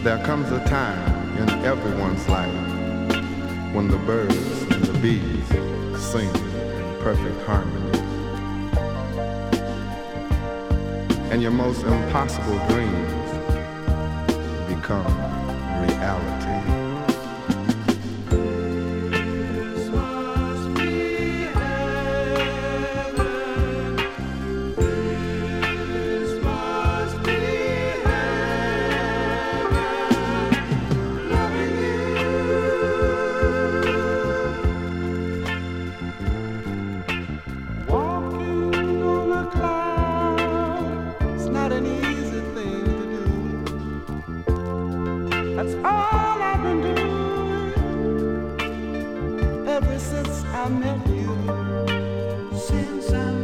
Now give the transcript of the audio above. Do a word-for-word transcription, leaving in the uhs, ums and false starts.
There comes a time in everyone's life when the birds and the bees sing in perfect harmony, and your most impossible dreams become reality. I met you since I